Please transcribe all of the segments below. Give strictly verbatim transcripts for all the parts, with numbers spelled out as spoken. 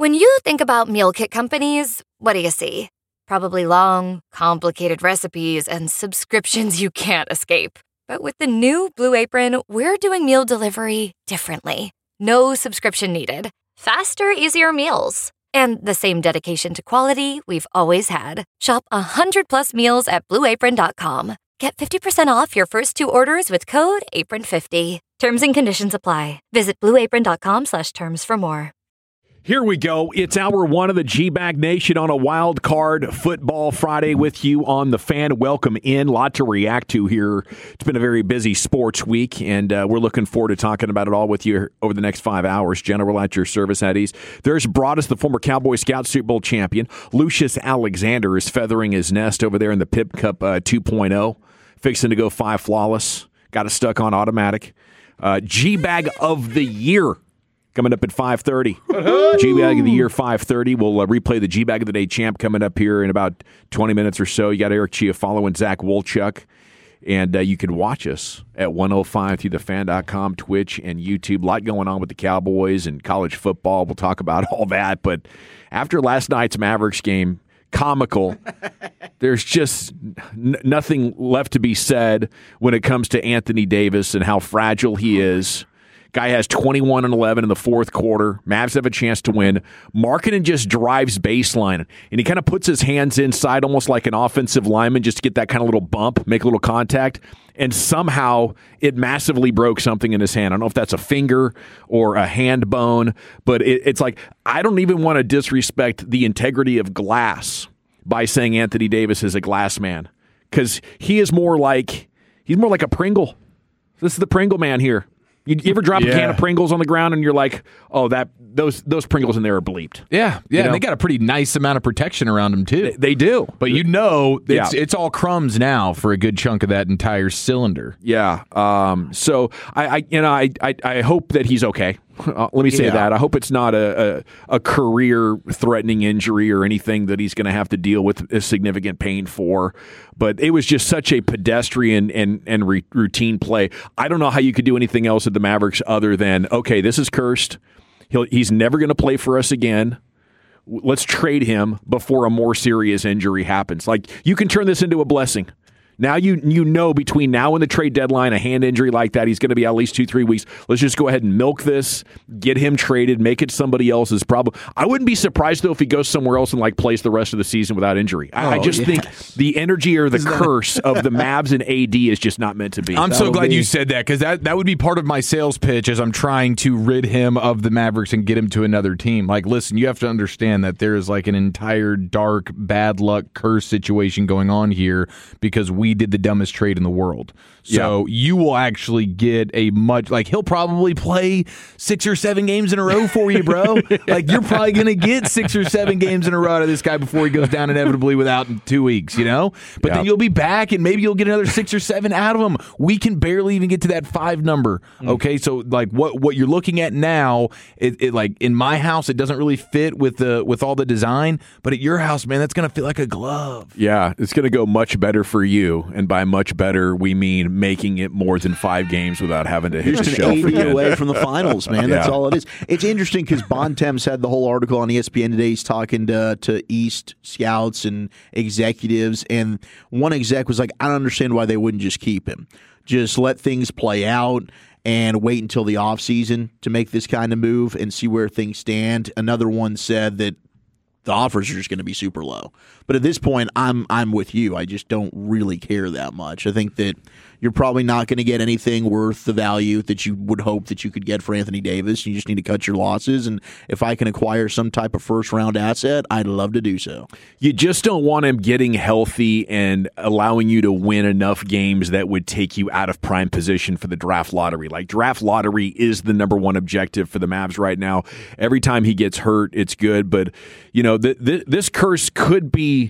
When you think about meal kit companies, what do you see? Probably long, complicated recipes and subscriptions you can't escape. But with the new Blue Apron, we're doing meal delivery differently. No subscription needed. Faster, easier meals. And the same dedication to quality we've always had. Shop one hundred plus meals at blue apron dot com. Get fifty percent off your first two orders with code apron fifty. Terms and conditions apply. Visit blue apron dot com slash terms for more. Here we go. It's hour one of the G-Bag Nation on a Wild Card Football Friday with you on the Fan. Welcome in. A lot to react to here. It's been a very busy sports week, and uh, we're looking forward to talking about it all with you over the next five hours. General at your service at ease. There's Broadus, the former Cowboy Scout Super Bowl champion. Lucius Alexander is feathering his nest over there in the Pip Cup uh, two point oh. Fixing to go five flawless. Got it stuck on automatic. Uh, G-Bag of the Year. Coming up at five thirty. G-Bag of the Year, five thirty. We'll uh, replay the G-Bag of the Day champ coming up here in about twenty minutes or so. You got Eric Chiafalo and Zach Wolchuk. And uh, you can watch us at one oh five through the fan dot com, Twitch, and YouTube. A lot going on with the Cowboys and college football. We'll talk about all that. But after last night's Mavericks game, comical. There's just n- nothing left to be said when it comes to Anthony Davis and how fragile he is. Guy has twenty-one and eleven in the fourth quarter. Mavs have a chance to win. Markkanen just drives baseline, and he kind of puts his hands inside almost like an offensive lineman just to get that kind of little bump, make a little contact, and somehow it massively broke something in his hand. I don't know if that's a finger or a hand bone, but it, it's like I don't even want to disrespect the integrity of glass by saying Anthony Davis is a glass man, because he is more like he's more like a Pringle. This is the Pringle man here. You, you ever drop yeah. a can of Pringles on the ground and you're like, oh, that those those Pringles in there are bleeped. Yeah, yeah, you know? And they got a pretty nice amount of protection around them, too. They, they do. But you know it's, yeah. it's all crumbs now for a good chunk of that entire cylinder. Yeah. Um, so, I, I you know, I, I, I hope that he's okay. Uh, let me say yeah. that. I hope it's not a, a, a career-threatening injury or anything that he's going to have to deal with a significant pain for. But it was just such a pedestrian and, and re- routine play. I don't know how you could do anything else at the Mavericks other than, okay, this is cursed. He'll, he's never going to play for us again. Let's trade him before a more serious injury happens. Like, you can turn this into a blessing. Now you you know between now and the trade deadline, a hand injury like that, he's going to be at least two, three weeks. Let's just go ahead and milk this, get him traded, make it somebody else's problem. I wouldn't be surprised, though, if he goes somewhere else and like plays the rest of the season without injury. I, oh, I just yes. think the energy or the Isn't curse that... of the Mavs and A D is just not meant to be. I'm That'll so glad be... you said that, because that, that would be part of my sales pitch as I'm trying to rid him of the Mavericks and get him to another team. Like, listen, you have to understand that there is like an entire dark, bad luck curse situation going on here because we did the dumbest trade in the world. So yeah. you will actually get a much, like, he'll probably play six or seven games in a row for you, bro. Like, you're probably going to get six or seven games in a row out of this guy before he goes down inevitably without in two weeks, you know? But yeah. then you'll be back and maybe you'll get another six or seven out of him. We can barely even get to that five number. Mm. Okay. So like what, what you're looking at now, it, it like in my house, it doesn't really fit with the, with all the design, but at your house, man, that's going to feel like a glove. Yeah. It's going to go much better for you. And by much better, we mean making it more than five games without having to hit the shelf eighty again. away from the finals, man. That's yeah. all it is. It's interesting because Bontemps had the whole article on E S P N today. He's talking to, to East scouts and executives, and one exec was like, I don't understand why they wouldn't just keep him. Just let things play out and wait until the offseason to make this kind of move and see where things stand. Another one said that the offers are just going to be super low. But at this point, I'm I'm with you. I just don't really care that much. I think that you're probably not going to get anything worth the value that you would hope that you could get for Anthony Davis. You just need to cut your losses. And if I can acquire some type of first-round asset, I'd love to do so. You just don't want him getting healthy and allowing you to win enough games that would take you out of prime position for the draft lottery. Like, draft lottery is the number one objective for the Mavs right now. Every time he gets hurt, it's good. But, you know, th- th- this curse could be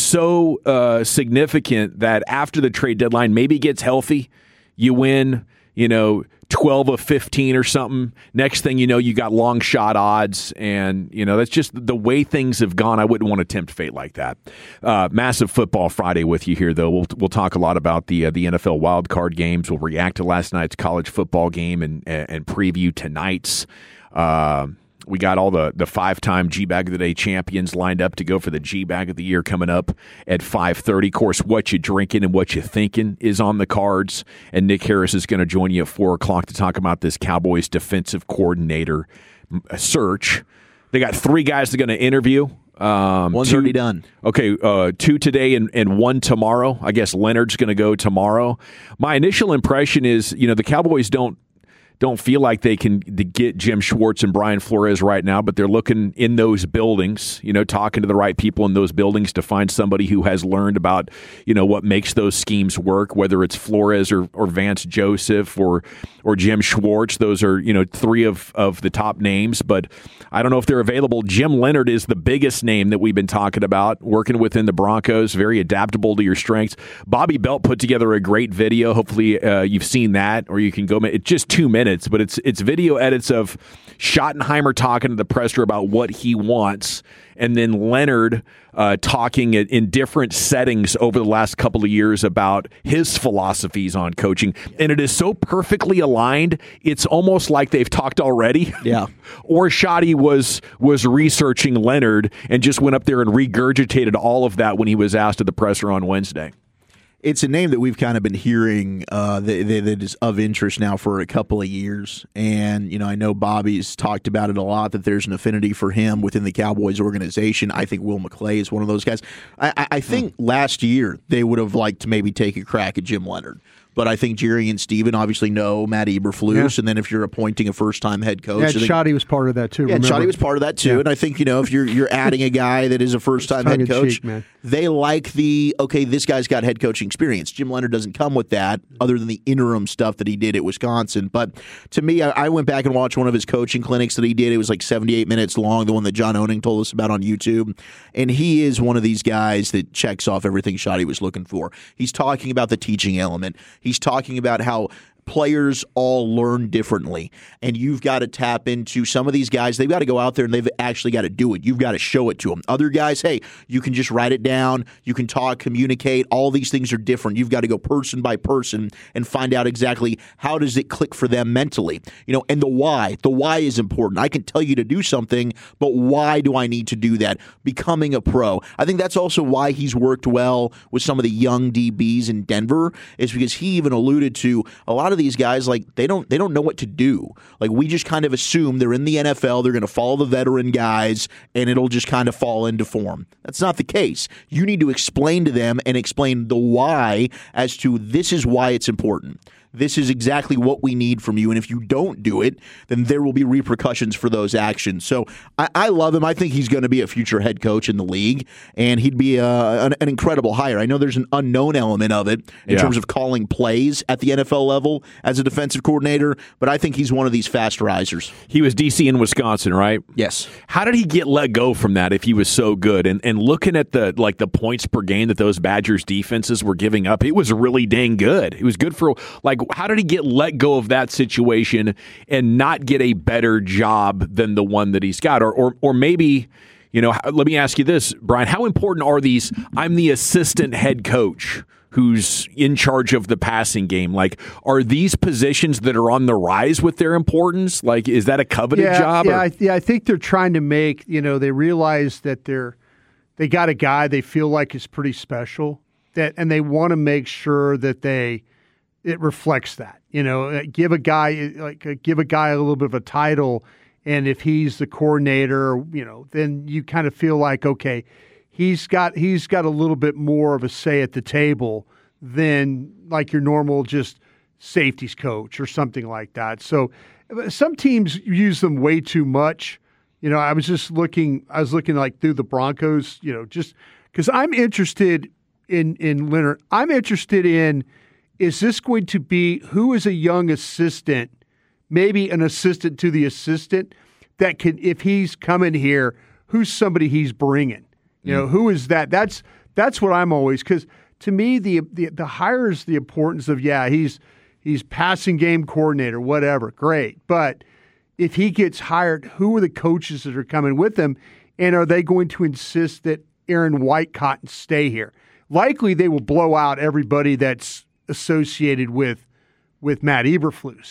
so uh, significant that after the trade deadline, maybe he gets healthy, you win, you know, twelve of fifteen or something. Next thing you know, you got long shot odds, and, you know, that's just the way things have gone. I wouldn't want to tempt fate like that. Uh, massive Football Friday with you here, though. We'll we'll talk a lot about the uh, the N F L wildcard games. We'll react to last night's college football game and and preview tonight's. Uh, We got all the, the five-time G-Bag of the Day champions lined up to go for the G-Bag of the Year coming up at five thirty. Of course, what you drinking and what you thinking is on the cards. And Nick Harris is going to join you at four o'clock to talk about this Cowboys defensive coordinator search. They got three guys they're going to interview. Um, One's two, already done. Okay, uh, two today and, and one tomorrow. I guess Leonard's going to go tomorrow. My initial impression is, you know, the Cowboys don't don't feel like they can get Jim Schwartz and Brian Flores right now, but they're looking in those buildings, you know, talking to the right people in those buildings to find somebody who has learned about, you know, what makes those schemes work, whether it's Flores or, or Vance Joseph or or Jim Schwartz. Those are, you know, three of, of the top names, but I don't know if they're available. Jim Leonard is the biggest name that we've been talking about, working within the Broncos, very adaptable to your strengths. Bobby Belt put together a great video. Hopefully uh, you've seen that, or you can go, it's just two minutes. But it's it's video edits of Schottenheimer talking to the presser about what he wants, and then Leonard uh, talking in, in different settings over the last couple of years about his philosophies on coaching. And it is so perfectly aligned, it's almost like they've talked already. Yeah. Or Schotty was, was researching Leonard and just went up there and regurgitated all of that when he was asked at the presser on Wednesday. It's a name that we've kind of been hearing uh, that, that is of interest now for a couple of years. And, you know, I know Bobby's talked about it a lot, that there's an affinity for him within the Cowboys organization. I think Will McClay is one of those guys. I, I think hmm. last year they would have liked to maybe take a crack at Jim Leonard. But I think Jerry and Steven obviously know Matt Eberflus, yeah. and then if you're appointing a first-time head coach, yeah, Schotty was part of that too. Yeah, Schotty was part of that too. Yeah. And I think, you know, if you're you're adding a guy that is a first-time head coach, cheek, they like the okay, this guy's got head coaching experience. Jim Leonard doesn't come with that, other than the interim stuff that he did at Wisconsin. But to me, I, I went back and watched one of his coaching clinics that he did. It was like seventy-eight minutes long, the one that John Owning told us about on YouTube. And he is one of these guys that checks off everything Schotty was looking for. He's talking about the teaching element. He's talking about how players all learn differently, and you've got to tap into some of these guys. They've got to go out there and they've actually got to do it. You've got to show it to them. Other guys, hey, you can just write it down. You can talk, communicate. All these things are different. You've got to go person by person and find out exactly how does it click for them mentally. You know, and the why. The why is important. I can tell you to do something, but why do I need to do that? Becoming a pro. I think that's also why he's worked well with some of the young D Bs in Denver, is because he even alluded to a lot of these guys, like they don't they don't know what to do. Like we just kind of assume they're in the N F L, they're going to follow the veteran guys, and it'll just kind of fall into form. That's not the case. You need to explain to them and explain the why as to this is why it's important. This is exactly what we need from you. And if you don't do it, then there will be repercussions for those actions. So I, I love him. I think he's going to be a future head coach in the league, and he'd be a, an, an incredible hire. I know there's an unknown element of it in yeah. terms of calling plays at the N F L level as a defensive coordinator, but I think he's one of these fast risers. He was D C in Wisconsin, right? Yes. How did he get let go from that if he was so good? And and looking at the like the points per game that those Badgers defenses were giving up, it was really dang good. It was good for like how did he get let go of that situation and not get a better job than the one that he's got? Or or or maybe, you know, let me ask you this, Brian, how important are these I'm the assistant head coach who's in charge of the passing game? Like, are these positions that are on the rise with their importance? Like, is that a coveted yeah, job? Yeah, or? I, yeah, I think they're trying to make, you know, they realize that they're they got a guy they feel like is pretty special, that, and they want to make sure that they it reflects that. You know, give a guy like give a guy a little bit of a title, and if he's the coordinator, you know, then you kind of feel like, okay, he's got he's got a little bit more of a say at the table than like your normal just safeties coach or something like that. So some teams use them way too much. You know, I was just looking I was looking like through the Broncos, you know, just because I'm interested in in Leonard. I'm interested in, is this going to be, who is a young assistant, maybe an assistant to the assistant, that can, if he's coming here, who's somebody he's bringing? You know, mm. who is that? That's that's what I'm always, because to me, the, the the hire is the importance of, yeah, he's he's passing game coordinator, whatever, great. But if he gets hired, who are the coaches that are coming with him, and are they going to insist that Aaron Whitecotton stay here? Likely they will blow out everybody that's associated with with Matt Eberflus.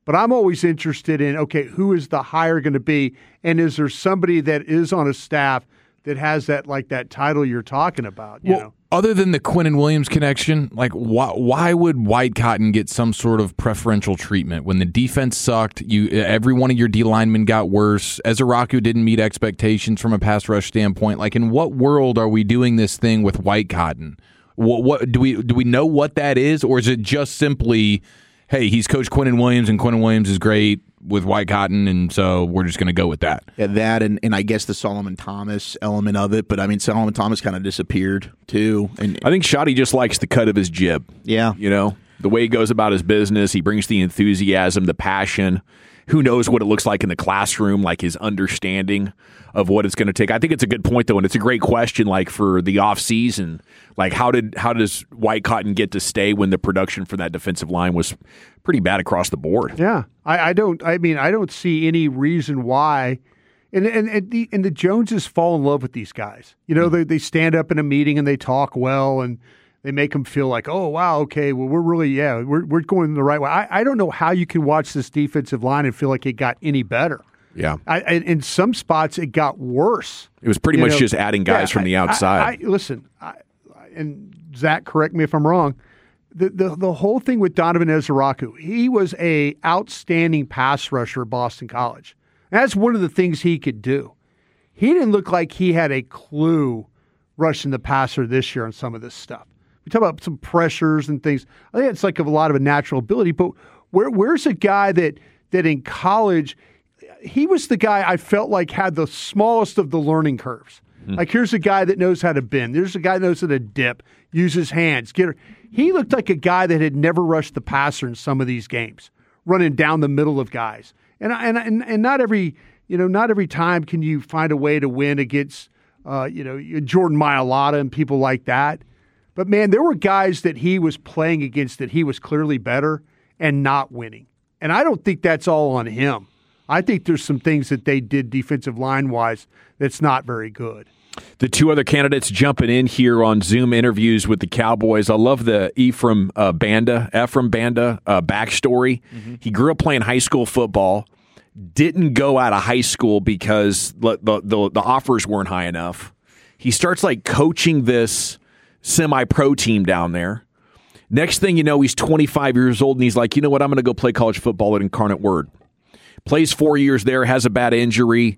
But I'm always interested in, okay, who is the hire going to be? And is there somebody that is on a staff that has that, like that title you're talking about? You well, know? Other than the Quinnen Williams connection, like why, why would White Cotton get some sort of preferential treatment when the defense sucked? You every one of your D linemen got worse. Ezeraku didn't meet expectations from a pass rush standpoint. Like, in what world are we doing this thing with White Cotton? What, what do we do? We know what that is, or is it just simply, hey, he's coached Quinnen Williams, and Quinnen Williams is great with White Cotton, and so we're just going to go with that. Yeah, that and, and I guess the Solomon Thomas element of it, but I mean Solomon Thomas kind of disappeared too. And I think Shoddy just likes the cut of his jib. Yeah, you know the way he goes about his business. He brings the enthusiasm, the passion. Who knows what it looks like in the classroom? Like his understanding of what it's going to take. I think it's a good point though, and it's a great question. Like for the off season, like how did how does White Cotton get to stay when the production for that defensive line was pretty bad across the board? Yeah, I, I don't. I mean, I don't see any reason why. And and and the, and the Joneses fall in love with these guys. You know, mm-hmm. they they stand up in a meeting and they talk well, and they make them feel like, oh wow, okay, well we're really yeah we're we're going the right way. I, I don't know how you can watch this defensive line and feel like it got any better. Yeah, I, I, in some spots it got worse. It was pretty you much know? just adding guys yeah, from the outside. I, I, listen, I, and Zach, correct me if I'm wrong. The, the the whole thing with Donovan Ezeraku, he was a outstanding pass rusher at Boston College. That's one of the things he could do. He didn't look like he had a clue rushing the passer this year on some of this stuff. We talk about some pressures and things. I think it's like a lot of a natural ability, but where where's a guy that that in college, he was the guy I felt like had the smallest of the learning curves. Mm-hmm. Like here's a guy that knows how to bend. There's a guy that knows how to dip, use his hands, get her. He looked like a guy that had never rushed the passer in some of these games, running down the middle of guys. And and and, and not every you know not every time can you find a way to win against uh, you know Jordan Mailata and people like that. But man, there were guys that he was playing against that he was clearly better and not winning. And I don't think that's all on him. I think there's some things that they did defensive line wise that's not very good. The two other candidates jumping in here on Zoom interviews with the Cowboys. I love the Ephraim uh, Banda, Ephraim Banda uh, backstory. Mm-hmm. He grew up playing high school football, didn't go out of high school because the, the, the, the offers weren't high enough. He starts like coaching this semi-pro team down there. Next thing you know, he's twenty-five years old, and he's like, you know what, I'm going to go play college football at Incarnate Word. Plays four years there, has a bad injury,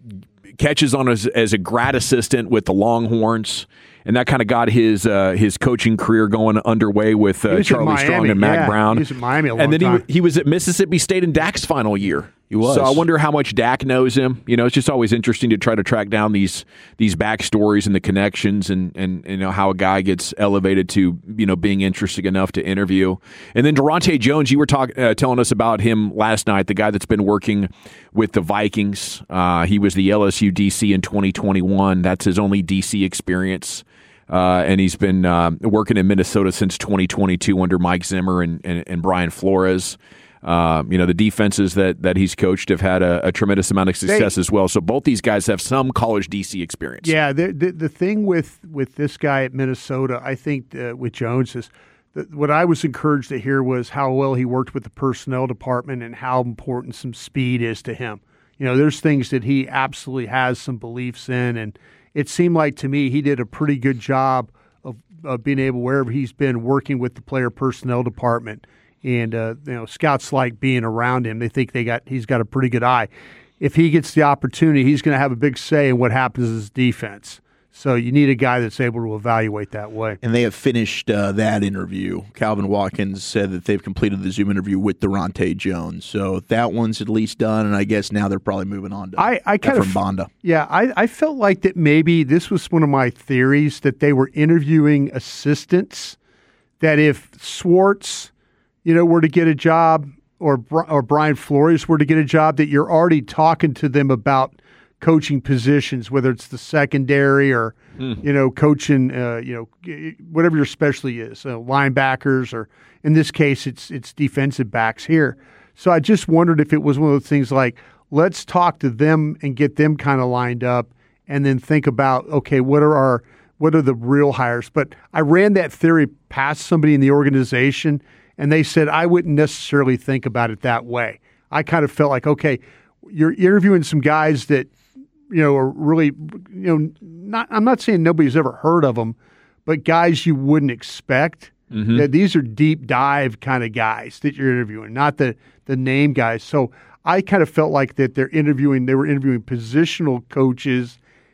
catches on as, as a grad assistant with the Longhorns, and that kind of got his uh, his coaching career going underway with uh, Charlie Strong and Mack yeah, Brown. He was at Miami a long and then time. he he was at Mississippi State in Dak's final year. He was. So I wonder how much Dak knows him. You know, it's just always interesting to try to track down these these backstories and the connections, and and you know how a guy gets elevated to you know being interesting enough to interview. And then Durante Jones, you were talk, uh, telling us about him last night. The guy that's been working with the Vikings. Uh, he was the L S U D C in twenty twenty-one. That's his only D C experience. Uh, and he's been uh, working in Minnesota since twenty twenty-two under Mike Zimmer and, and, and Brian Flores. Uh, you know, the defenses that, that he's coached have had a, a tremendous amount of success they, as well. So both these guys have some college D C experience. Yeah, the the, the thing with, with this guy at Minnesota, I think uh, with Jones is that what I was encouraged to hear was how well he worked with the personnel department and how important some speed is to him. You know, there's things that he absolutely has some beliefs in, and it seemed like to me he did a pretty good job of, of being able, wherever he's been, working with the player personnel department. And uh, you know, scouts like being around him. They think they got he's got a pretty good eye. If he gets the opportunity, he's going to have a big say in what happens in his defense. So you need a guy that's able to evaluate that way. And they have finished uh, that interview. Calvin Watkins said that they've completed the Zoom interview with Durante Jones. So that one's at least done, and I guess now they're probably moving on to I, I kind Ephraim of, Banda. Yeah, I, I felt like that maybe this was one of my theories, that they were interviewing assistants, that if Swartz – you know, were to get a job, or or Brian Flores were to get a job, that you're already talking to them about coaching positions, whether it's the secondary or, mm. you know, coaching, uh, you know, whatever your specialty is, uh, linebackers, or in this case, it's it's defensive backs here. So I just wondered if it was one of those things like, let's talk to them and get them kind of lined up, and then think about, okay, what are our what are the real hires? But I ran that theory past somebody in the organization, And they said, I wouldn't necessarily think about it that way. I kind of felt like, okay, you're interviewing some guys that, you know, are really, you know, not, I'm not saying nobody's ever heard of them, but guys you wouldn't expect. Mm-hmm. That these are deep dive kind of guys that you're interviewing, not the, the name guys. So I kind of felt like that they're interviewing, they were interviewing positional coaches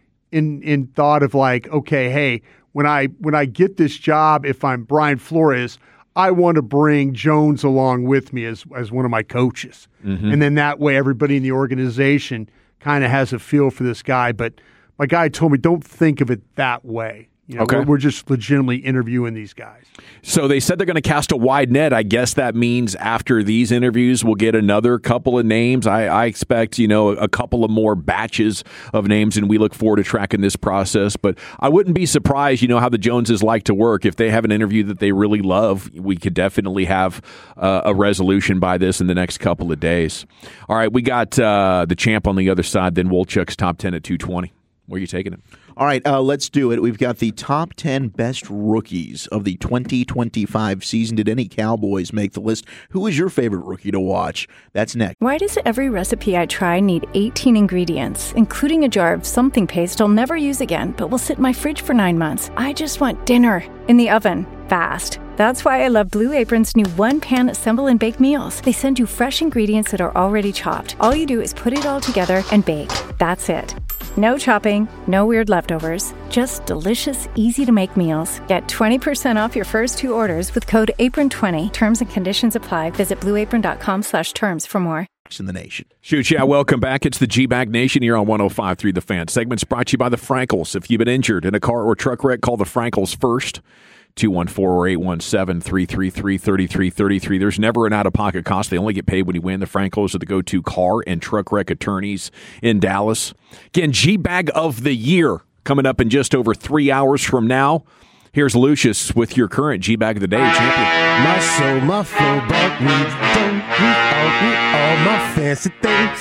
in in thought of like, okay, hey, when I when I get this job, if I'm Brian Flores, I want to bring Jones along with me as as one of my coaches. Mm-hmm. And then that way everybody in the organization kind of has a feel for this guy. But my guy told me, don't think of it that way. You know, okay. we're, we're just legitimately interviewing these guys. So they said they're going to cast a wide net. I guess that means after these interviews, we'll get another couple of names. I, I expect, you know, a couple of more batches of names, and we look forward to tracking this process. But I wouldn't be surprised, you know, how the Joneses like to work. If they have an interview that they really love, we could definitely have uh, a resolution by this in the next couple of days. All right, we got uh, the champ on the other side, then Wolchuk's top ten at two twenty. Where are you taking it? All right, uh, let's do it. We've got the top ten best rookies of the twenty twenty-five season. Did any Cowboys make the list? Who is your favorite rookie to watch? That's next. Why does every recipe I try need eighteen ingredients, including a jar of something paste I'll never use again, but will sit in my fridge for nine months? I just want dinner in the oven, fast. That's why I love Blue Apron's new one-pan assemble and bake meals. They send you fresh ingredients that are already chopped. All you do is put it all together and bake. That's it. No chopping, no weird leftovers, just delicious, easy-to-make meals. Get twenty percent off your first two orders with code apron twenty. Terms and conditions apply. Visit blueapron.com slash terms for more. In the nation. Shoot, yeah, welcome back. It's the G-Bag Nation here on one oh five point three The Fan. Segment's brought to you by the Frankels. If you've been injured in a car or truck wreck, call the Frankels first. two one four or eight one seven, three three three, three three three three. There's never an out-of-pocket cost. They only get paid when you win. The Frankels are the go-to car and truck wreck attorneys in Dallas. Again, G-Bag of the Year coming up in just over three hours from now. Here's Lucius with your current G-Bag of the Day champion. My soul, my flow, but we don't, we all, we all my fancy things.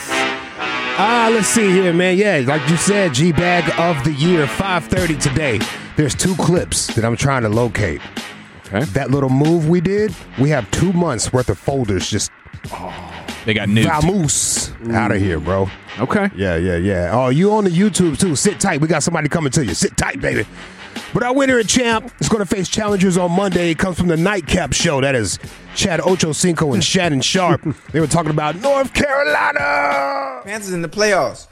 Ah, let's see here, man. Yeah, like you said, G-Bag of the Year, five thirty today. There's two clips that I'm trying to locate. Okay. That little move we did, we have two months worth of folders just They got nuked. vamoose out of here, bro. Okay. Yeah, yeah, yeah. Oh, you on the YouTube, too. Sit tight. We got somebody coming to you. Sit tight, baby. But our winner and champ is going to face challengers on Monday. It comes from the Nightcap Show. That is Chad Ochocinco and Shannon Sharp. They were talking about North Carolina. Panthers in the playoffs.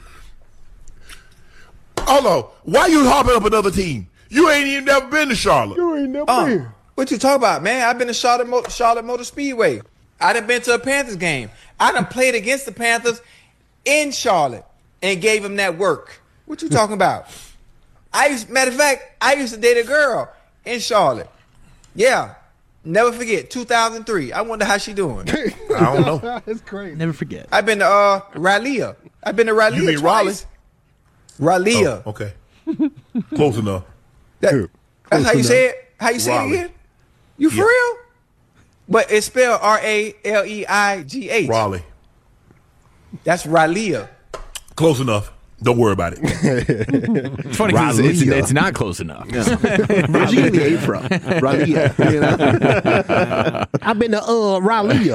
Hold on. Why you hopping up another team? You ain't even never been to Charlotte. You ain't never Uh, been. what you talking about, man? I've been to Charlotte, Mo- Charlotte Motor Speedway. I done been to a Panthers game. I done played against the Panthers in Charlotte and gave them that work. What you talking about? I used, matter of fact, I used to date a girl in Charlotte. Yeah. Never forget, two thousand three. I wonder how she doing. I don't know. That's crazy. Never forget. I've been to uh, Raleigh. I've been to Raleigh You mean twice. Raleigh. Oh, okay. Close enough. That, that's how you say it? How you say Raleigh. it again? You for Yeah. real? But it's spelled R A L E I G H. Raleigh. That's Raleigh. Close enough. Don't worry about it. It's funny because it's, it's, it's not close enough. Where's he getting the A from? Raleigh. You know? I've been to uh, Raleigh.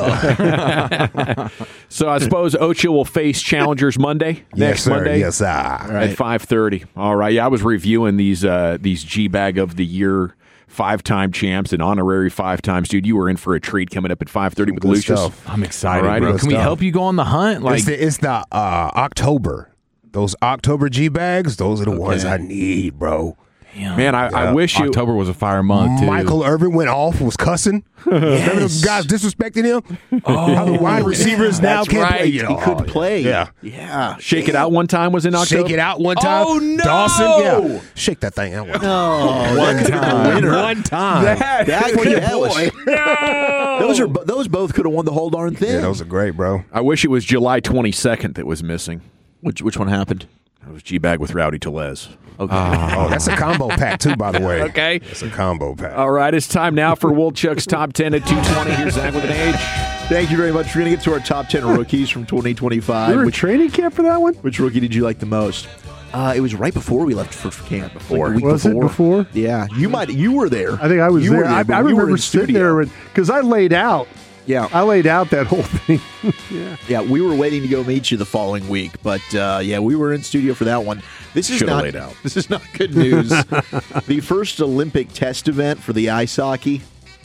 So I suppose Ocho will face challengers Monday, Yes, next sir. Monday Yes, sir. at five thirty. All right. Yeah, I was reviewing these uh, these G-Bag of the Year five-time champs and honorary five times. Dude, you were in for a treat coming up at five thirty with Good Lucius. stuff. I'm excited, All right, bro. good Can we stuff. help you go on the hunt? Like, It's the, it's the uh, October. Those October G-Bags, those are the ones I need, bro. Man, I, I Yeah. wish you. October was a fire month, too. Michael Irvin went off, was cussing. Remember those guys disrespecting him? How the wide receivers now That's can't right. play. He Oh, Couldn't play. Yeah. Yeah. Shake It Out one time was in October. Shake it out one time. Oh, no! Dawson, yeah. Shake that thing out. Oh, One time. One time. That, was, those are those both could have won the whole darn thing. Yeah, those are great, bro. I wish it was July twenty-second that was missing. Which which one happened? It was G-Bag with Rowdy Tellez. Okay. Oh, that's a combo pack, too, by the way. Okay. It's a combo pack. All right, it's time now for Wolchuk's Top ten at two twenty. Here's Zach with an age. Thank you very much. We're going to get to our top ten rookies from twenty twenty-five. We were in Which, training camp for that one? which rookie did you like the most? Uh, it was right before we left for camp. Before, like was it before? Yeah, you might. You were there. I think I was you there. Were there I, I remember sitting there because I laid out. Yeah, I laid out that whole thing. yeah, yeah. We were waiting to go meet you the following week, but uh, yeah, we were in studio for that one. This is Should've not. laid out. This is not good news. The first Olympic test event for the ice hockey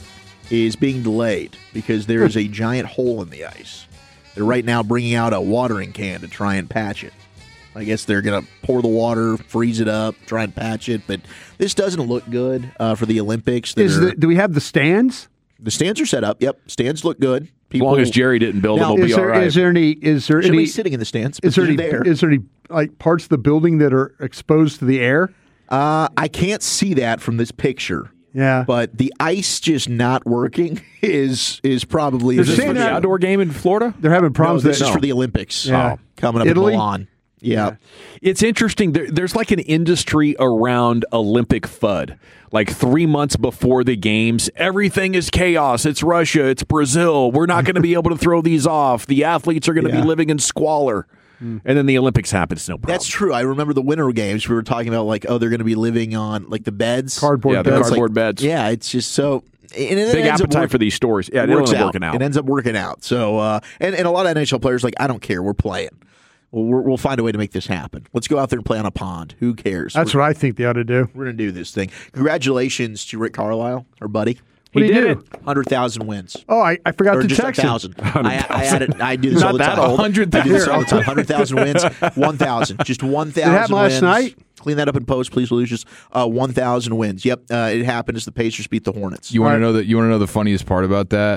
is being delayed because there is a giant hole in the ice. They're right now bringing out a watering can to try and patch it. I guess they're going to pour the water, freeze it up, try and patch it. But this doesn't look good uh, for the Olympics. Is the, do we have the stands? The stands are set up. Yep, stands look good. People, as long as Jerry didn't build now, them, we'll is be there, all right. Is there any? Is there Should any be sitting in the stands? Is there any? There. Is there any like parts of the building that are exposed to the air? Uh, I can't see that from this picture. Yeah, but the ice just not working is is probably is this for the outdoor game in Florida? They're having problems. No, this that, is no. for the Olympics. Yeah. Oh, coming up Italy? in Milan. Yeah. yeah. It's interesting. There, there's like an industry around Olympic F U D. Like three months before the games, everything is chaos. It's Russia. It's Brazil. We're not going to be able to throw these off. The athletes are going to yeah. be living in squalor. Mm. And then the Olympics happens. No problem. That's true. I remember the Winter Games. We were talking about like, oh, they're going to be living on like the beds, cardboard yeah, beds. the cardboard like, beds. Yeah, it's just so. And it Big ends up appetite work, for these stories. Yeah, it works ends up out. working out. It ends up working out. So, uh, and, and a lot of N H L players are like, I don't care. We're playing. Well, we're, we'll find a way to make this happen. Let's go out there and play on a pond. Who cares? That's we're, what I think they ought to do. We're going to do this thing. Congratulations to Rick Carlisle, our buddy. What he do you did do? it. one hundred thousand wins. Oh, I, I forgot Or to just text a him. thousand. I, I, added, I do this Not all the that time. old. I do this all the time. one hundred thousand wins, one thousand. Just one thousand It happened last wins. night? Clean that up in post, please, Lucius. Uh, one thousand wins. Yep, uh, it happened as the Pacers beat the Hornets. You want Right. to know that? You want to know the funniest part about that?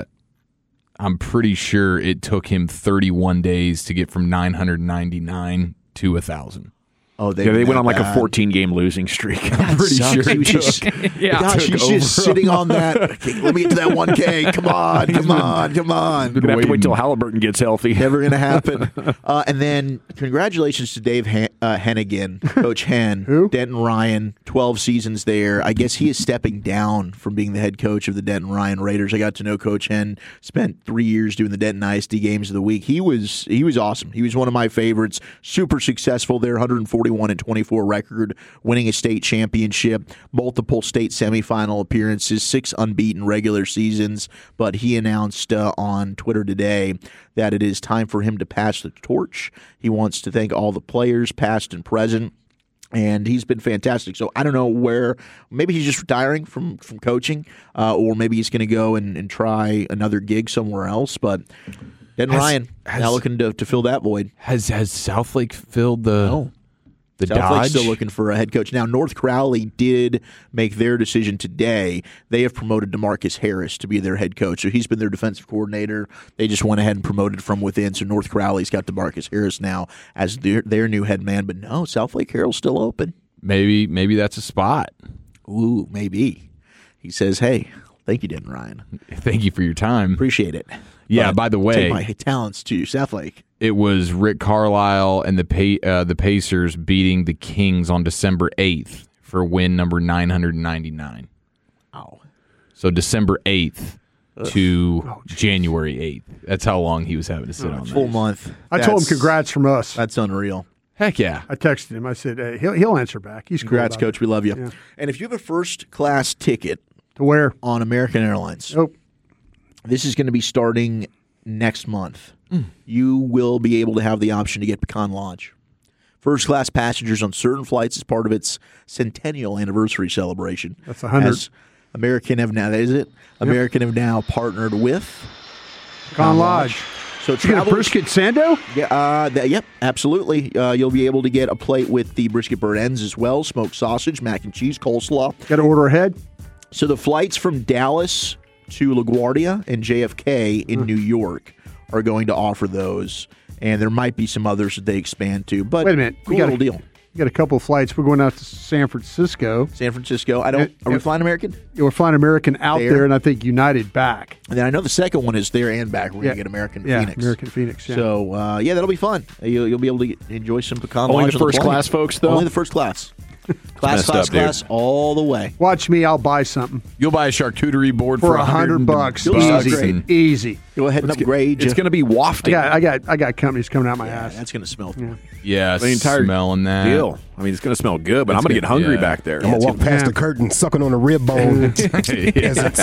I'm pretty sure it took him thirty-one days to get from nine hundred ninety-nine to a thousand. Oh, Yeah, they went on like a fourteen-game losing streak. I'm pretty sucks. sure He was it just- took. Yeah, Gosh, took he's just over sitting him. on that. Okay, let me get to that one K. Come on, come on, come on. Gonna have to wait waiting. till Halliburton gets healthy. Never going to happen. Uh, and then congratulations to Dave Hen- uh, Hennigan, Coach Hen, Who? Denton Ryan, twelve seasons there. I guess he is stepping down from being the head coach of the Denton Ryan Raiders. I got to know Coach Hen, spent three years doing the Denton I S D games of the week. He was he was awesome. He was one of my favorites. Super successful there, one forty-one and twenty-four record, winning a state championship, multiple state semifinal appearances, six unbeaten regular seasons. But he announced uh, on Twitter today that it is time for him to pass the torch. He wants to thank all the players, past and present. And he's been fantastic. So I don't know where, maybe he's just retiring from, from coaching, uh, or maybe he's going to go and, and try another gig somewhere else. But Denton Has- Ryan has- now looking to, to fill that void. Has has Southlake filled the No. the Southlake's Dodge? still looking for a head coach. Now, North Crowley did make their decision today. They have promoted DeMarcus Harris to be their head coach. So he's been their defensive coordinator. They just went ahead and promoted from within. So North Crowley's got DeMarcus Harris now as their, their new head man. But no, Southlake Carroll's still open. Maybe maybe that's a spot. Ooh, maybe. He says, hey, thank you, Denton Ryan. Thank you for your time. Appreciate it. Yeah, But by the take way, my talents to Southlake. it was Rick Carlisle and the pa- uh, the Pacers beating the Kings on December eighth for win number nine hundred ninety-nine. Wow. So December eighth to January eighth. That's how long he was having to sit on Full that. month. I told him That's- congrats from us. That's unreal. Heck yeah. I texted him. I said hey, he'll he'll answer back. He's cool Congrats, about Coach. We love you. Yeah. And if you have a first class ticket it. To where? on American Airlines, Oh, this is going to be starting next month. You will be able to have the option to get Pecan Lodge. First class passengers on certain flights as part of its centennial anniversary celebration. That's a hundred. As American have now, is it? American have now partnered with Con Lodge. So You get a travelers, brisket sando? yeah, uh, that, yep, absolutely. Uh, you'll be able to get a plate with the brisket bird ends as well, smoked sausage, mac and cheese, coleslaw. Got to order ahead? So the flights from Dallas to LaGuardia and J F K in New York are going to offer those, and there might be some others that they expand to. But Wait a minute. cool We got little a, deal. We got a couple of flights. We're going out to San Francisco. San Francisco. I don't. Yep, Are we yep. flying American? Yeah, we're flying American out There. there, and I think United back. And then I know the second one is there and back. We're Yeah. going to get American Yeah, Phoenix. American Phoenix, yeah. So uh, yeah, that'll be fun. You'll, you'll be able to get, enjoy some pecan. Only lodge the on first plane. class folks, though? Only the first class. Class, messed class, up, dude. class, all the way. Watch me. I'll buy something You'll buy a charcuterie board for for a hundred bucks. You'll be Easy. great. Easy. Go ahead and upgrade. It's you. going to be I wafting. got, I got, I got companies coming out my Yeah, ass. that's going to smell. Yeah. Yeah, The entire smelling that. deal. I mean, it's going to smell good, but It's I'm going to good, get hungry yeah. back there. I'm gonna walk past the curtain, sucking on a rib bone. Peasants.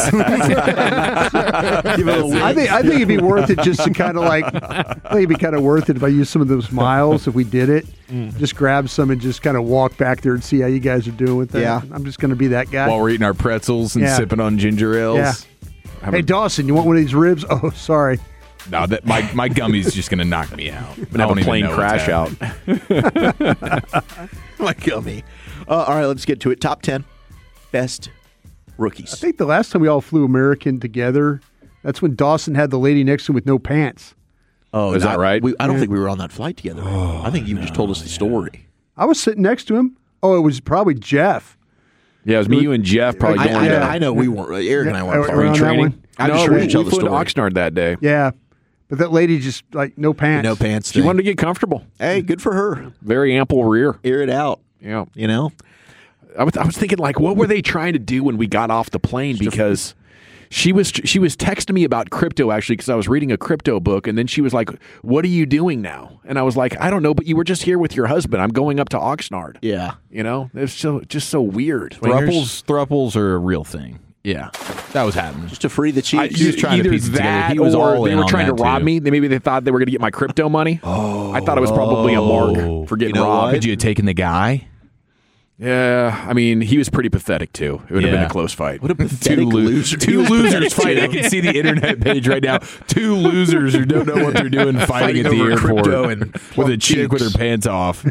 I think I think it'd be worth it just to kind of like. I think it'd be kind of worth it if I use some of those miles if we did it. Mm. Just grab some and just kind of walk back there and see how you guys are doing with that. Yeah. I'm just going to be that guy. While we're eating our pretzels and Yeah. sipping on ginger ales. Yeah. Hey Dawson, you want one of these ribs? Oh, sorry. No, that my my gummy's just gonna knock me out. I'm going to have a plane crash out. My gummy. Uh, all right, let's get to it. Top ten best rookies. I think the last time we all flew American together, that's when Dawson had the lady next to him with no pants. Oh, Is that right? We, I don't think we were on that flight together. I think you just told us the story. I was sitting next to him. Oh, it was probably Jeff. Yeah, it was me, you, and Jeff probably I, going I, to I know we weren't. Eric and I Yeah, weren't. are we on that training. one? I no, just we, heard you tell we the flew to story. Oxnard that day. Yeah, but that lady just like no pants. No pants. She thing. wanted to get comfortable. Hey, good for her. Very ample rear. Air it out. Yeah. You know? I was, I was thinking, like, what were they trying to do when we got off the plane? Because she was she was texting me about crypto, actually, because I was reading a crypto book, and then she was like, what are you doing now? And I was like, I don't know, but you were just here with your husband. I'm going up to Oxnard. Yeah. You know? It's so just so weird. Thruples, thruples are a real thing. Yeah, that was happening. Just to free the chief. I, He was trying to either piece it together. that He was or all they in were on trying to that, rob too. me. They- Maybe they thought they were going to get my crypto money. Oh, I thought it was probably a mark for getting You know robbed. what? Could you have taken the guy? Yeah, I mean, he was pretty pathetic too. It would have been Yeah. a close fight. What a pathetic Two, lo- loser. two losers fight. I can see the internet page right now. Two losers who don't know what they're doing fighting, Fighting at the over airport crypto and with a chick with her cheeks. pants off.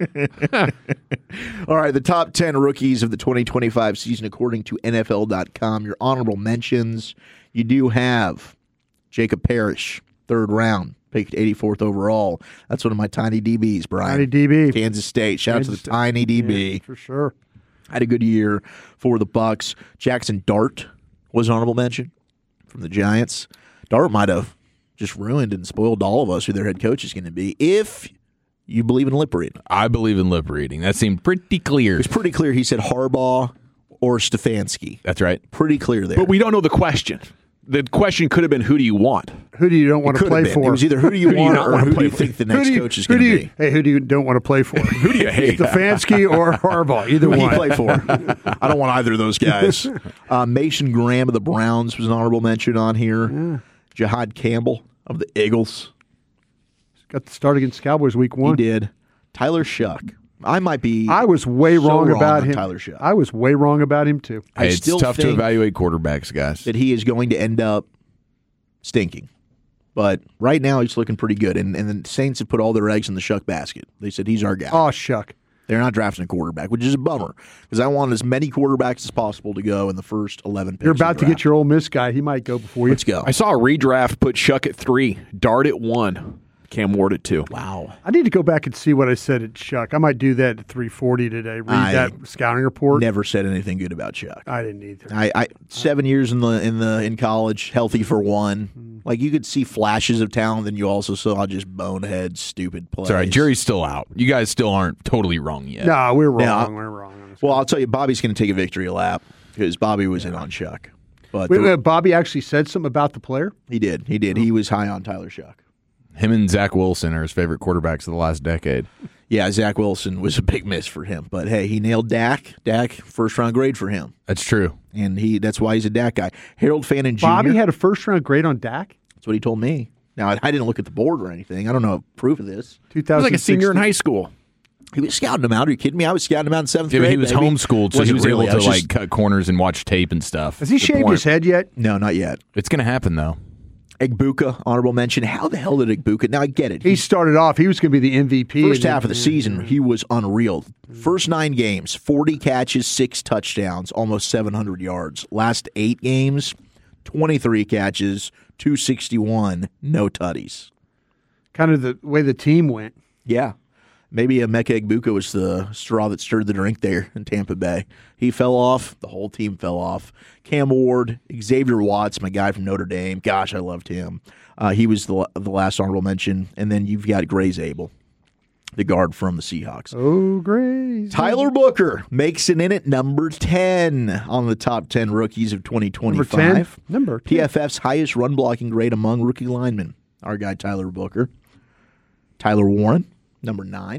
All right, the top ten rookies of the twenty twenty-five season according to N F L dot com. Your honorable mentions. You do have Jacob Parrish, third round, picked eighty-fourth overall. That's one of my tiny D Bs, Brian. Tiny D B. Kansas State. Shout Kansas out to State. the tiny D B. Yeah, for sure. Had a good year for the Bucks. Jackson Dart was an honorable mention from the Giants. Dart might have just ruined and spoiled all of us who their head coach is going to be if you believe in lip reading. I believe in lip reading. That seemed pretty clear. It was pretty clear he said Harbaugh or Stefanski. That's right. Pretty clear there. But we don't know the question. The question could have been, who do you want? Who do you don't want It to could play have been. for? It was either who do you Who do you want not or wanna who do play you for? think the Who next do you- coach is who going do to you- be. Hey, who do you don't want to play for? Who do you hate? Stefanski or Harbaugh? Either Who do you one. play for? I don't want either of those guys. Uh, Mason Graham of the Browns was an honorable mention on here. Jahad Campbell of the Eagles. Got the start against Cowboys week one. He did. Tyler Shuck. I might be. I was way so wrong wrong about on him. Tyler Shuck. I was way wrong about him too. I Hey, it's still tough to think evaluate quarterbacks, guys. that he is going to end up stinking. But right now he's looking pretty good. And, and the Saints have put all their eggs in the Shuck basket. They said he's our guy. Oh shuck. They're not drafting a quarterback, which is a bummer because I want as many quarterbacks as possible to go in the first eleven picks. You're of the about to draft. get your Ole Miss guy. He might go before you. Let's go. I saw a redraft put Shuck at three, Dart at one, Cam Ward at two. Wow. I need to go back and see what I said at Shuck. I might do that at three forty today. Read I that scouting report. Never said anything good about Chuck. I didn't either. I, I seven years in the in the in college, healthy for one. Like you could see flashes of talent, then you also saw just bonehead, stupid plays. It's all right. Jury's still out. You guys still aren't totally wrong yet. No, we're wrong. Yeah. We're wrong. On this Well, one. I'll tell you, Bobby's going to take a victory lap because Bobby was in on Chuck. But Wait, the- wait, Bobby actually said something about the player. he did, he did. He was high on Tyler Shuck. Him and Zach Wilson are his favorite quarterbacks of the last decade. Yeah, Zach Wilson was a big miss for him, but hey, he nailed Dak. Dak first round grade for him, That's true. and he that's why he's a Dak guy. Harold Fannin Junior Bobby had a first round grade on Dak. That's what he told me. Now I, I didn't look at the board or anything. I don't know proof of this. Two He was thousand like a senior in high school. He was scouting him out. Are you kidding me? I was scouting him out in seventh Yeah, but grade. he was baby. homeschooled, so he Wasn't was really. able I to was like just- cut corners and watch tape and stuff. Has he Good shaved point. his head yet? no, not yet. It's going to happen though. Egbuka, honorable mention. How the hell did Egbuka? Now I get it. He started off. He was going to be the M V P. First and half of the then- season, he was unreal. First nine games, forty catches, six touchdowns, almost seven hundred yards. Last eight games, twenty-three catches, two sixty-one, no tutties. Kind of the way the team went. Yeah. Maybe Emeka Egbuka was the straw that stirred the drink there in Tampa Bay. He fell off. The whole team fell off. Cam Ward, Xavier Watts, my guy from Notre Dame. Gosh, I loved him. Uh, he was the the last honorable mention. And then you've got Gray Zabel, the guard from the Seahawks. Oh, great. Tyler Booker makes it in at number ten on the top ten rookies of twenty twenty-five. Number ten? Number ten. P F F's highest run blocking grade among rookie linemen. Our guy, Tyler Booker. Tyler Warren, number nine.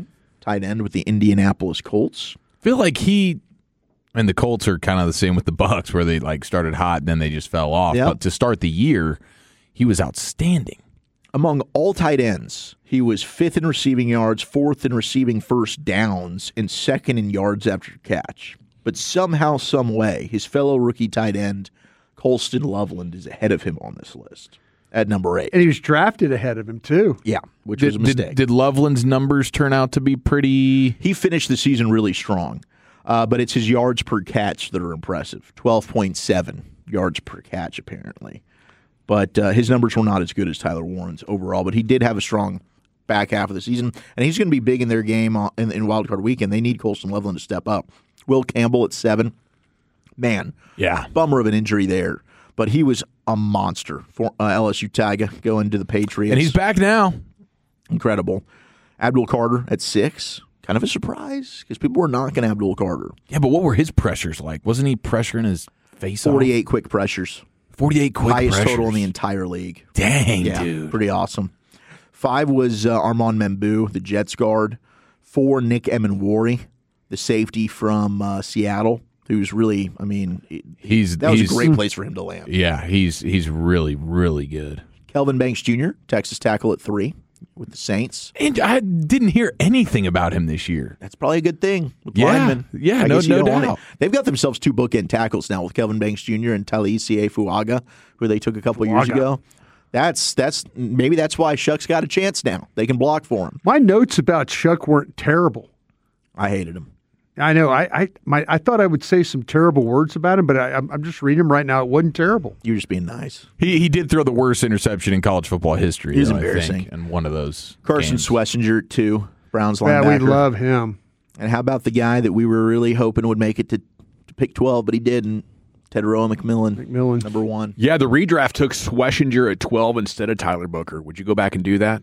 tight end with the Indianapolis Colts. I feel like he and the Colts are kind of the same with the Bucs, where they like started hot and then they just fell off. Yep. But to start the year, he was outstanding. Among all tight ends, he was fifth in receiving yards, fourth in receiving first downs, and second in yards after catch. But somehow, some way, his fellow rookie tight end, Colston Loveland, is ahead of him on this list at number eight. And he was drafted ahead of him, too. Yeah, which Did, was a mistake. did, did Loveland's numbers turn out to be pretty? He finished the season really strong, uh, but it's his yards per catch that are impressive. twelve point seven yards per catch, apparently. But uh, his numbers were not as good as Tyler Warren's overall, but he did have a strong back half of the season, and he's going to be big in their game in, in Wild Card Weekend. They need Colston Loveland to step up. Will Campbell at seven. Man, Yeah. bummer of an injury there, but he was a monster for uh, L S U Tiger going to the Patriots. And he's back now. Incredible. Abdul Carter at six. Kind of a surprise because people were knocking Abdul Carter. Yeah, but what were his pressures like? Wasn't he pressuring his face off? forty-eight quick pressures. forty-eight quick Highest pressures. total in the entire league. Dang, Yeah, dude. pretty awesome. Five was uh, Armand Membu, the Jets guard. Four, Nick Emenwari, the safety from uh, Seattle, who's really, I mean, He's that was he's, a great place for him to land. Yeah, he's he's really really good. Kelvin Banks Junior, Texas tackle at three with the Saints. And I didn't hear anything about him this year. That's probably a good thing with Yeah, linemen. yeah, I no- guess you no don't want doubt. it. They've got themselves two bookend tackles now with Kelvin Banks Junior and Talisi Fuaga, who they took a couple of years Fuaga. ago. That's that's maybe that's why Shuck's got a chance now. They can block for him. My notes about Shuck weren't terrible. I hated him. I know. I I, my, I thought I would say some terrible words about him, but I, I'm, I'm just reading him right now. It wasn't terrible. You're just being nice. He he did throw the worst interception in college football history. It was though, I embarrassing. think, in one of those. Carson games. Schlesinger at two, Browns Yeah, linebacker. we love him. And how about the guy that we were really hoping would make it to, to pick twelve, but he didn't? Teteroa McMillan, McMillan. number one. Yeah, the redraft took Schlesinger at twelve instead of Tyler Booker. Would you go back and do that?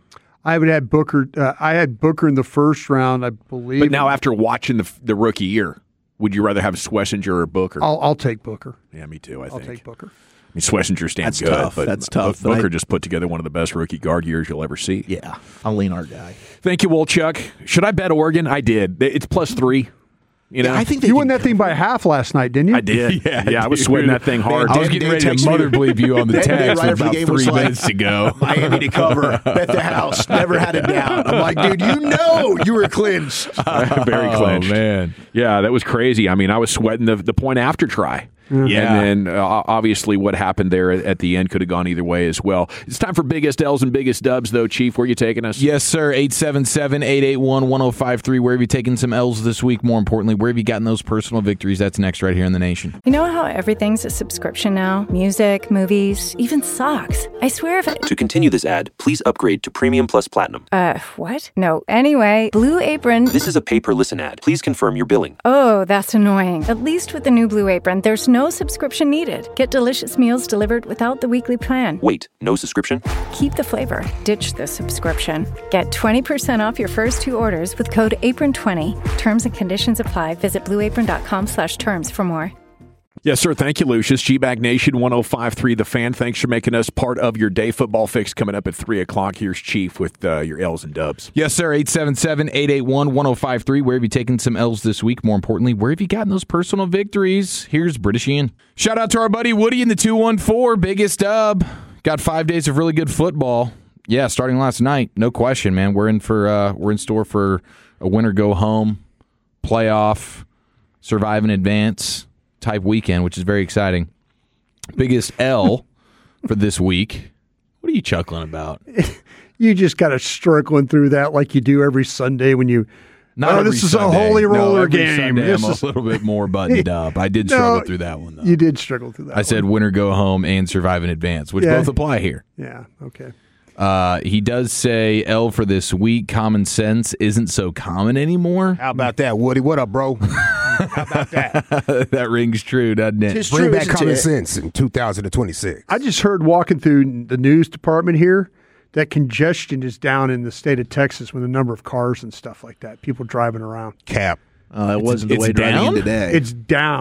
I would have Booker. Uh, I had Booker in the first round, I believe. But now after watching the the rookie year, would you rather have Schlesinger or Booker? I'll, I'll take Booker. yeah, me too, I I'll think. take Booker. I mean, Schlesinger stands That's good, tough. but That's tough, Book- but Booker I- just put together one of the best rookie guard years you'll ever see. Yeah, I'll lean our guy. Thank you, Wolchuk. Should I bet Oregon? I did. It's plus three. You know, Yeah, I think they You can won that thing by half last night, didn't you? I did. Yeah, yeah, I was dude. sweating that thing hard. I was Dan- getting Dan ready to texted me- mother bleep you on the Dan did text right after the about game was three like, minutes ago. Miami to cover, bet the house, never had it down. I'm like, dude, you know you were clinched. Very clinched. Oh, man. Yeah, that was crazy. I mean, I was sweating the the point after try. Yeah. And then uh, obviously what happened there at the end could have gone either way as well. It's time for biggest L's and biggest dubs, though, Chief. Where are you taking us? Yes, sir. eight seven seven, eight eight one, one oh five three. Where have you taken some L's this week? More importantly, where have you gotten those personal victories? That's next right here in the nation. You know how everything's a subscription now? Music, movies, even socks. I swear if it. To continue this ad, please upgrade to Premium Plus Platinum. Uh, what? No. Anyway, Blue Apron. This is a pay-per-listen ad. Please confirm your billing. Oh, that's annoying. At least with the new Blue Apron, there's no subscription needed. Get delicious meals delivered without the weekly plan. Wait, no subscription? Keep the flavor. Ditch the subscription. Get twenty percent off your first two orders with code apron twenty. Terms and conditions apply. Visit blueapron.com slash terms for more. Yes, sir. Thank you, Lucius. G-Bag Nation, one oh five three The Fan. Thanks for making us part of your day. Football Fix coming up at three o'clock. Here's Chief with uh, your L's and dubs. Yes, sir. eight seven seven, eight eight one, one oh five three. Where have you taken some L's this week? More importantly, where have you gotten those personal victories? Here's British Ian. Shout out to our buddy Woody in the two one four. Biggest dub. Got five days of really good football. Yeah, starting last night. No question, man. We're in for uh, we're in store for a winner go home, playoff, survive in advance type weekend, which is very exciting. Biggest L for this week. What are you chuckling about? You just got to struggling through that like you do every Sunday when you. Not oh, every this is Sunday. a holy No, roller every game. Sunday This I'm is a little bit more buttoned up. I did No, struggle through that one, though. You did struggle through that. I said one. winner go home and survive in advance, which Yeah. both apply here. Yeah. Okay. Uh, he does say L for this week. Common sense isn't so common anymore. How about that, Woody? What up, bro? How about that? That rings true, doesn't it? It's Bring true, back isn't common it? sense in two thousand twenty-six. I just heard walking through the news department here that congestion is down in the state of Texas with a number of cars and stuff like that. People driving around. Cap. Uh, it wasn't the it's way driving down? in today. It's down.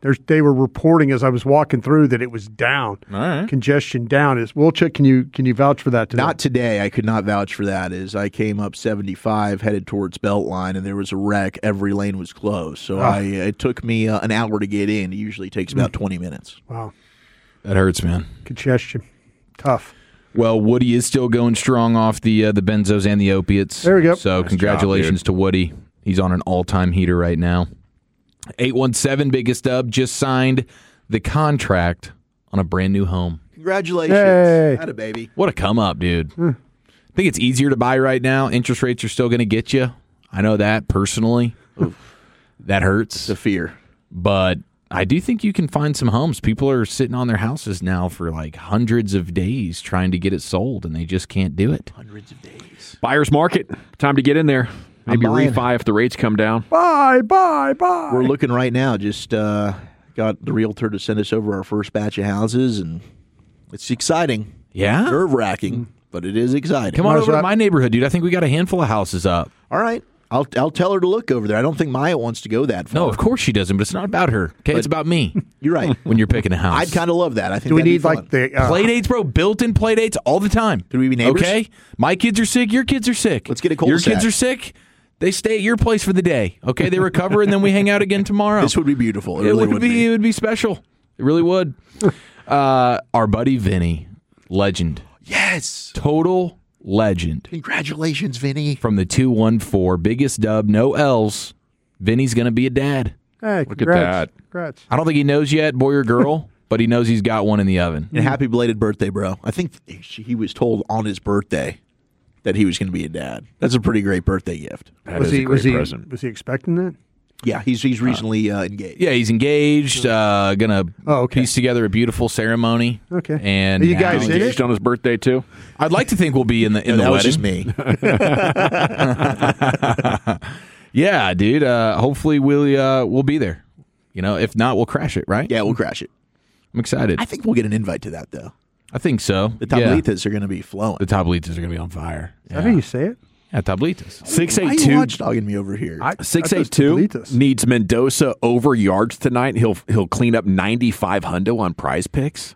There's, they were reporting as I was walking through that it was down. All right. Congestion down. Is Wilczek, can you can you vouch for that today? Not today. I could not vouch for that. As I came up seventy-five, headed towards Beltline, and there was a wreck. Every lane was closed. So Ah. I it took me uh, an hour to get in. It usually takes about twenty minutes. Wow. That hurts, man. Congestion. Tough. Well, Woody is still going strong off the uh, the benzos and the opiates. There we go. So Nice congratulations job, to Woody. He's on an all-time heater right now. eight one seven, biggest dub, just signed the contract on a brand new home. Congratulations. Hey. Atta baby. What a come up, dude. I think it's easier to buy right now. Interest rates are still going to get you. I know that personally. That hurts. The fear. But I do think you can find some homes. People are sitting on their houses now for like hundreds of days trying to get it sold, and they just can't do it. Hundreds of days. Buyer's market. Time to get in there. Maybe I'm buying. refi if the rates come down. Bye, bye, bye. We're looking right now. Just uh, got the realtor to send us over our first batch of houses, and it's exciting. Yeah? Nerve wracking, but it is exciting. Come on Might as over to well- my neighborhood, dude. I think we got a handful of houses up. All right. I'll I'll tell her to look over there. I don't think Maya wants to go that far. No, of course she doesn't, but it's not about her. Okay, it's about me. You're right. When you're picking a house. I'd kind of love that. I think Do we that'd be need fun. like the uh, Play dates, bro. Built-in play dates all the time. Could we be neighbors? Okay? My kids are sick. Your kids are sick. Let's get a Your cul-de-sac. kids are sick. They stay at your place for the day. Okay? They recover, and then we hang out again tomorrow. This would be beautiful. It, It really would be, It would be special. It really would. uh, our buddy Vinny, legend. Yes. Total legend. Congratulations, Vinny. From the two one four. Biggest dub, no L's. Vinny's going to be a dad. Hey, Look at congrats. that. Congrats. I don't think he knows yet, boy or girl, but he knows he's got one in the oven. And happy belated birthday, bro. I think he was told on his birthday that he was going to be a dad. That's a pretty great birthday gift. That was is he a great was he present. was he expecting that? Yeah, he's he's recently uh, engaged. Yeah, he's engaged. Uh, gonna Oh, okay. piece together a beautiful ceremony. Okay. And Are you now- guys in it? Engaged on his birthday too. I'd like to think we'll be in the in No, the that was wedding. just me. Yeah, dude. Uh, hopefully we'll uh, we'll be there. You know, if not, we'll crash it. Right? Yeah, we'll crash it. I'm excited. I think we'll get an invite to that, though. I think so. The yeah. tablitas are going to be flowing. The tablitas are gonna be on fire. Is that how you say it? Yeah, tablitas. Six Why eight are you two watchdogging me over here? I, Six I eight thought two it was Delitas. needs Mendoza over yards tonight. He'll he'll clean up ninety five hundo on Prize Picks.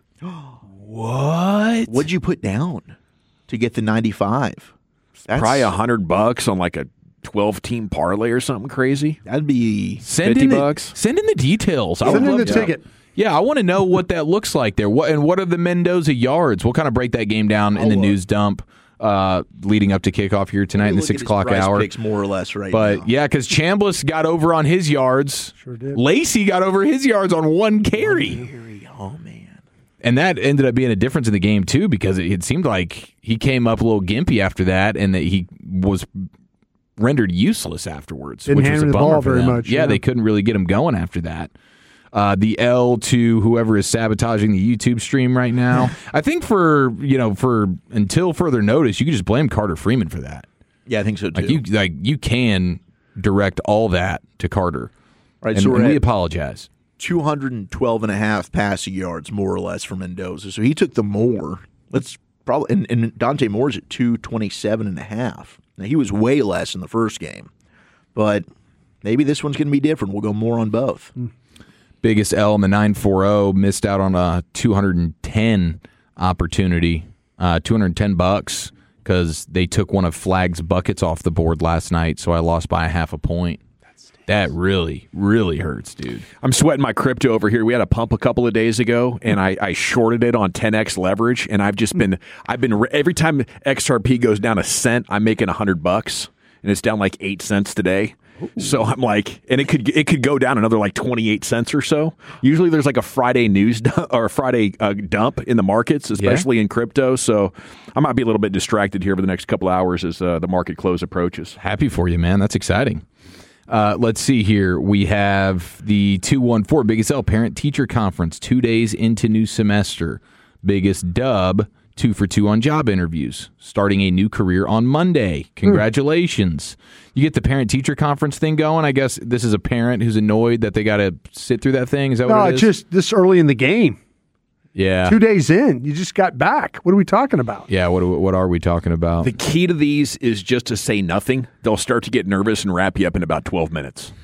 What? What'd you put down to get the ninety-five? That's, Probably a hundred bucks on like a twelve team parlay or something crazy. That'd be Send fifty in the, bucks? Send in the details. I would Send in love the to- ticket. Yeah, I want to know what that looks like there. What and what are the Mendoza yards? We'll kind of break that game down in the I'll, uh, news dump uh, leading up to kickoff here tonight in the Look six at his o'clock Prize hour. Picks more or less right But now. yeah, because Chambliss got over on his yards. Sure did. Lacey got over his yards on one carry. Oh man. And that ended up being a difference in the game, too, because it, it seemed like he came up a little gimpy after that and that he was rendered useless afterwards, Didn't which hand was a him the bummer ball for very them. much, Yeah, yeah. they couldn't really get him going after that. Uh, the L to whoever is sabotaging the YouTube stream right now. I think for, you know, for until further notice, you can just blame Carter Freeman for that. Yeah, I think so too. Like you like you can direct all that to Carter. Right, and, so we're and we at- apologize. two hundred twelve and a half passing yards, more or less, for Mendoza. So he took the more. Let's probably and, and Dante Moore's at two twenty-seven and a half. Now he was way less in the first game, but maybe this one's going to be different. We'll go more on both. Biggest L in the nine forty, missed out on a two hundred ten opportunity, uh, two hundred ten bucks because they took one of Flag's buckets off the board last night, so I lost by a half a point. That really, really hurts, dude. I'm sweating my crypto over here. We had a pump a couple of days ago, and I, I shorted it on ten x leverage, and I've just been I've been every time X R P goes down a cent, I'm making a hundred bucks, and it's down like eight cents today. So I'm like, and it could it could go down another like twenty-eight cents or so. Usually there's like a Friday news dump, or a Friday uh, dump in the markets, especially in crypto. So I might be a little bit distracted here for the next couple hours as uh, the market close approaches. Happy for you, man. That's exciting. Uh, let's see here. We have the two one four Biggest L Parent-Teacher Conference, two days into new semester. Biggest dub, two for two on job interviews. Starting a new career on Monday. Congratulations. You get the Parent-Teacher Conference thing going. I guess this is a parent who's annoyed that they got to sit through that thing. Is that No, what it is? just this early in the game. yeah. Two days in, you just got back. What are we talking about? Yeah, what, what are we talking about? The key to these is just to say nothing. They'll start to get nervous and wrap you up in about twelve minutes.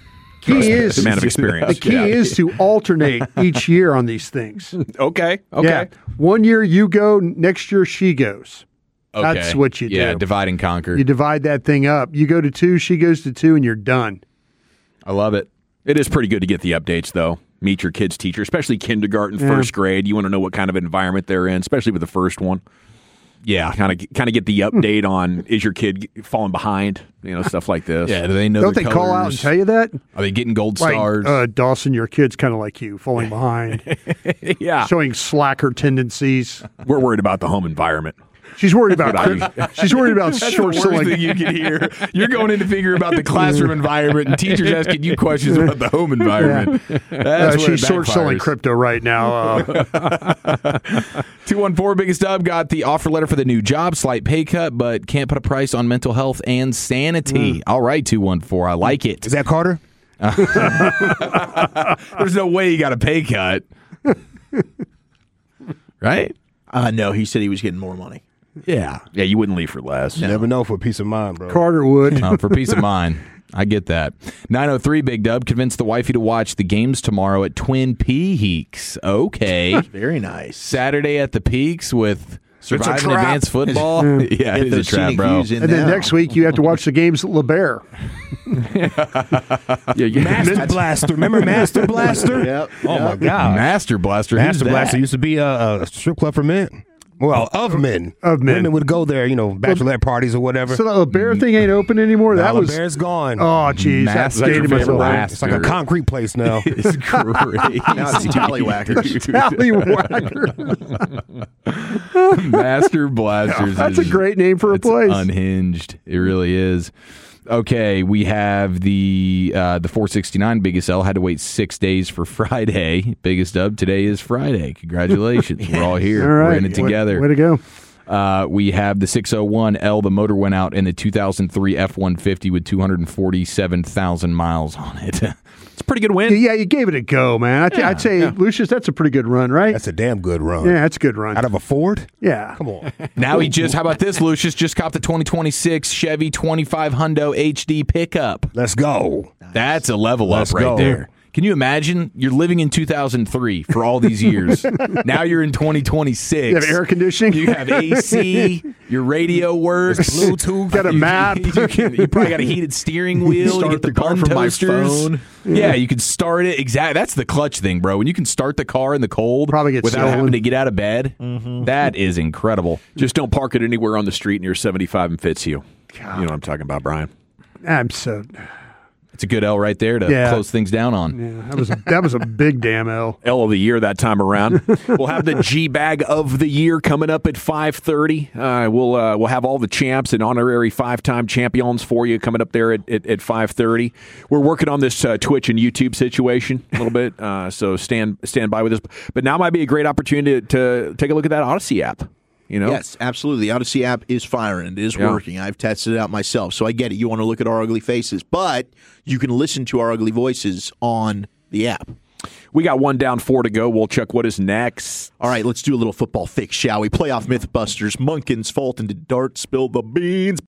key is the man of experience. The key Yeah. is to alternate each year on these things. Okay. Okay. Yeah. One year you go, next year she goes. Okay. That's what you do. Yeah, divide and conquer. You divide that thing up. You go to two, she goes to two, and you're done. I love it. It is pretty good to get the updates, though. Meet your kid's teacher, especially kindergarten, Yeah. first grade. You want to know what kind of environment they're in, especially with the first one. Yeah. Kind of kind of get the update on, is your kid falling behind? You know, stuff like this. Yeah, do they know Don't their they call out and colors? tell you that? Are they getting gold Like, stars? uh, Dawson, your kid's kind of like you, falling behind, Yeah. showing slacker tendencies. We're worried about the home environment. She's worried about. That's what I- she's worried about That's the short worst selling. thing you can hear. You're going in to figure about the classroom environment, and teachers asking you questions about the home environment. That's Uh, where she's it short selling backfires. crypto right now. Uh, two one four Biggest Dub got the offer letter for the new job, slight pay cut, but can't put a price on mental health and sanity. All right, two one four. I like it. Is that Carter? There's no way you got a pay cut. Right? Uh, no, he said he was getting more money. Yeah. Yeah, you wouldn't leave for less. You never know for peace of mind, bro. Carter would. Uh, for peace of mind. I get that. nine oh three Big Dub convinced the wifey to watch the games tomorrow at Twin Peaks. Okay. Very nice. Saturday at the Peaks with Surviving trap. Advanced Football. yeah, it Get is a those trap, scenic bro. views in And then now. next week you have to watch the games at LeBear. Yeah, yeah. Master Blaster. Remember Master Blaster? Yep. Oh, yep. my God. Master Blaster. Who's Master that? Blaster used to be a, a strip club for men. Well, of men. Of men. Women would go there, you know, bachelorette parties or whatever. So the LeBear thing ain't open anymore. That Now was. LeBear's gone. Oh, jeez, that Master dated myself. Blaster. It's like a concrete place now. It's great. Now it's Tallywhackers. Tallywhacker. Master Blasters. That's a is- great name for a it's place. Unhinged. It really is. Okay, we have the uh, the four sixty-nine Biggest L had to wait six days for Friday. Biggest Dub, today is Friday. Congratulations. We're all here. All right. We're in it Way- together. Way to go. Uh, we have the six oh one L. The motor went out in the two thousand three F one fifty with two hundred forty-seven thousand miles on it. It's a pretty good win. Yeah, you gave it a go, man. I th- I'd say, Lucius, that's a pretty good run, right? That's a damn good run. yeah, that's a good run. Out of a Ford? yeah. Come on. Now he just, how about this, Lucius? Just copped the twenty twenty-six Chevy twenty-five Hundo H D pickup. Let's go. That's a level Let's up right go. there. Can you imagine? You're living in two thousand three for all these years. Now you're in twenty twenty-six. You have air conditioning. You have A C. Your radio works. Bluetooth. Got a You- map. You, can, you probably got a heated steering wheel. Start you get the, the car bun from my toasters. phone. Yeah, you can start it. Exactly. That's the clutch thing, bro. When you can start the car in the cold Probably gets without stolen. having to get out of bed, that is incredible. Just don't park it anywhere on the street near seventy-five and Fitzhugh. You know what I'm talking about, Brian. I'm so. It's a good L right there to Yeah. close things down on. Yeah, that was a, that was a big damn L. L of the year that time around. We'll have the G Bag of the year coming up at five thirty. Uh, we'll uh, we'll have all the champs and honorary five time champions for you coming up there at, at, at five thirty. We're working on this uh, Twitch and YouTube situation a little bit, uh, so stand stand by with us. But now might be a great opportunity to, to take a look at that Odyssey app. You know, Yes, absolutely. The Odyssey app is firing. It is Yeah. working. I've tested it out myself, so I get it. You want to look at our ugly faces, but you can listen to our ugly voices on the app. we got one down, four to go. We'll check what is next. All right, let's do a little football fix, shall we? Playoff Mythbusters, Munkins, Fulton, did Dart spill the beans?